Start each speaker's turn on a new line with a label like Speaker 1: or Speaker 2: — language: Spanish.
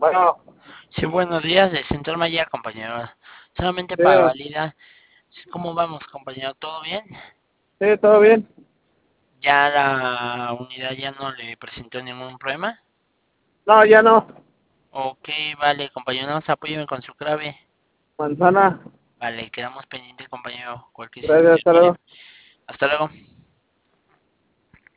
Speaker 1: Bueno,
Speaker 2: Sí, buenos días, de Central Maya, compañero. Solamente
Speaker 1: sí,
Speaker 2: para validar, ¿cómo vamos, compañero? ¿Todo bien?
Speaker 1: sí, todo bien.
Speaker 2: ¿Ya la unidad ya no le presentó ningún problema?
Speaker 1: No, ya no.
Speaker 2: Ok, vale, compañero, no, apóyeme con su clave.
Speaker 1: Manzana,
Speaker 2: Vale, quedamos pendientes, compañero. Cualquier
Speaker 1: gracias,
Speaker 2: situación,
Speaker 1: hasta
Speaker 2: mire.
Speaker 1: luego.
Speaker 2: Hasta luego.